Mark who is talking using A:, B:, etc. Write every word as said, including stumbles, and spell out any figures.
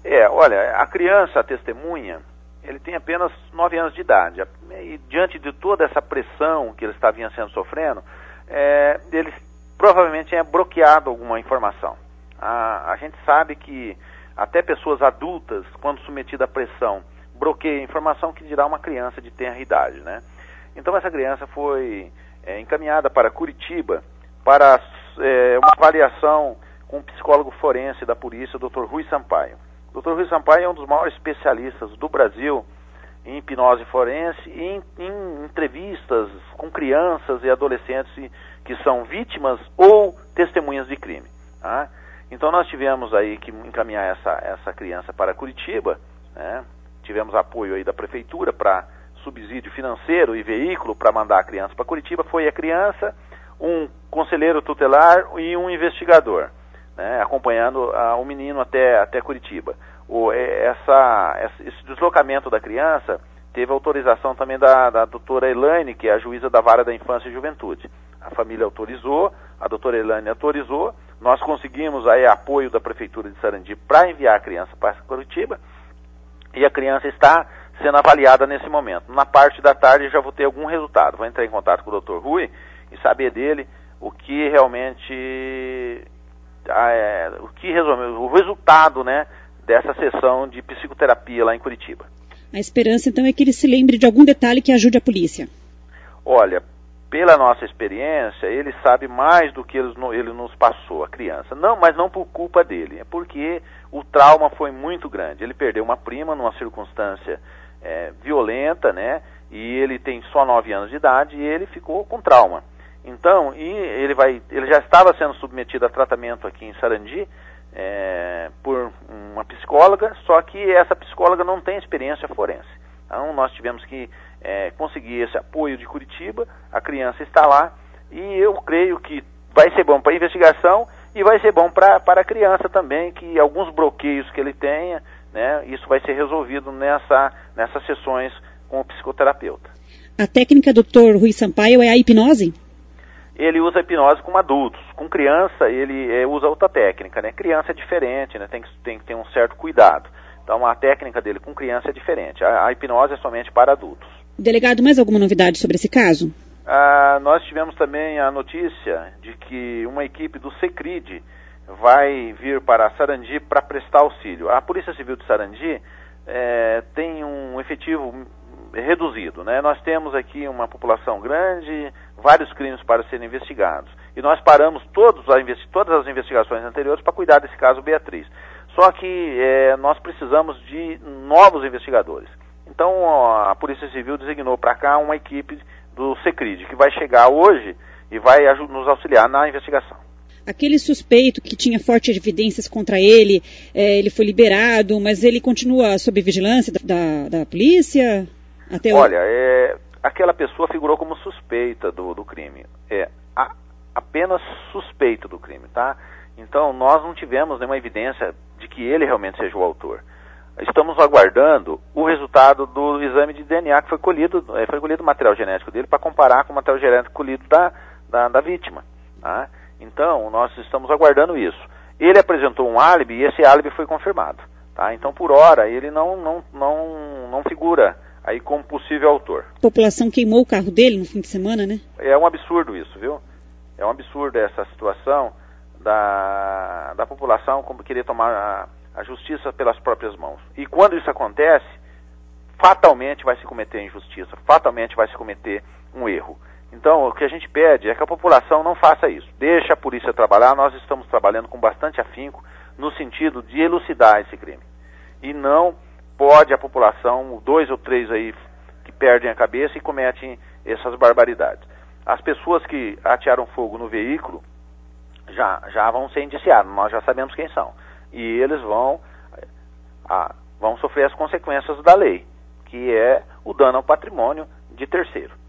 A: É, olha, a criança, a testemunha, ele tem apenas nove anos de idade. E diante de toda essa pressão que ele está vinha sendo sofrendo, é, ele provavelmente tinha bloqueado alguma informação. A, a gente sabe que até pessoas adultas, quando submetidas à pressão, bloqueiam informação, que dirá uma criança de tenra idade, né? Então essa criança foi é, encaminhada para Curitiba para é, uma avaliação com o psicólogo forense da polícia, o doutor Rui Sampaio. O doutor Rui Sampaio é um dos maiores especialistas do Brasil em hipnose forense e em, em entrevistas com crianças e adolescentes que são vítimas ou testemunhas de crime. Tá? Então nós tivemos aí que encaminhar essa, essa criança para Curitiba, né? Tivemos apoio aí da prefeitura para subsídio financeiro e veículo para mandar a criança para Curitiba. Foi a criança, um conselheiro tutelar e um investigador, né, acompanhando a, o menino até, até Curitiba. O, essa, esse deslocamento da criança teve autorização também da, da doutora Elaine, que é a juíza da Vara da Infância e Juventude. A família autorizou, a doutora Elaine autorizou, nós conseguimos aí apoio da Prefeitura de Sarandi para enviar a criança para Curitiba, e a criança está sendo avaliada nesse momento. Na parte da tarde já vou ter algum resultado, vou entrar em contato com o doutor Rui e saber dele o que realmente... É, o que resolveu, o resultado, né, dessa sessão de psicoterapia lá em Curitiba.
B: A esperança, então, é que ele se lembre de algum detalhe que ajude a polícia.
A: Olha, pela nossa experiência, ele sabe mais do que ele, ele nos passou, a criança. Não, mas não por culpa dele, é porque o trauma foi muito grande. Ele perdeu uma prima numa circunstância é, violenta, né, e ele tem só nove anos de idade e ele ficou com trauma. Então, e ele, vai, ele já estava sendo submetido a tratamento aqui em Sarandi é, por uma psicóloga, só que essa psicóloga não tem experiência forense. Então, nós tivemos que é, conseguir esse apoio de Curitiba, a criança está lá, e eu creio que vai ser bom para a investigação e vai ser bom para a criança também, que alguns bloqueios que ele tenha, né, isso vai ser resolvido nessa, nessas sessões com o psicoterapeuta.
B: A técnica do doutor Rui Sampaio é a hipnose?
A: Ele usa hipnose com adultos. Com criança, ele é, usa outra técnica, né? Criança é diferente, né? Tem que, tem que ter um certo cuidado. Então, a técnica dele com criança é diferente. A, a hipnose é somente para adultos.
B: Delegado, mais alguma novidade sobre esse caso?
A: Ah, nós tivemos também a notícia de que uma equipe do Secrid vai vir para Sarandi para prestar auxílio. A Polícia Civil de Sarandi é, tem um efetivo reduzido, né? Nós temos aqui uma população grande, vários crimes para serem investigados. E nós paramos todos a investi- todas as investigações anteriores para cuidar desse caso Beatriz. Só que é, nós precisamos de novos investigadores. Então ó, a Polícia Civil designou para cá uma equipe do Secrid, que vai chegar hoje e vai aj- nos auxiliar na investigação.
B: Aquele suspeito que tinha fortes evidências contra ele, é, ele foi liberado, mas ele continua sob vigilância da, da, da polícia? Até o...
A: Olha, é, aquela pessoa figurou como suspeita do, do crime. É a, apenas suspeita do crime, tá? Então, nós não tivemos nenhuma evidência de que ele realmente seja o autor. Estamos aguardando o resultado do exame de D N A que foi colhido, é, foi colhido o material genético dele para comparar com o material genético colhido da, da, da vítima, tá? Então, nós estamos aguardando isso. Ele apresentou um álibi e esse álibi foi confirmado, tá? Então, por hora, ele não, não, não, não figura aí como possível autor.
B: A população queimou o carro dele no fim de semana, né?
A: É um absurdo isso, viu? É um absurdo essa situação da, da população como querer tomar a, a justiça pelas próprias mãos. E quando isso acontece, fatalmente vai se cometer injustiça, fatalmente vai se cometer um erro. Então, o que a gente pede é que a população não faça isso. Deixa a polícia trabalhar, nós estamos trabalhando com bastante afinco no sentido de elucidar esse crime. E não pode a população, dois ou três aí que perdem a cabeça e cometem essas barbaridades. As pessoas que atearam fogo no veículo já, já vão ser indiciados, nós já sabemos quem são. E eles vão, a, vão sofrer as consequências da lei, que é o dano ao patrimônio de terceiro.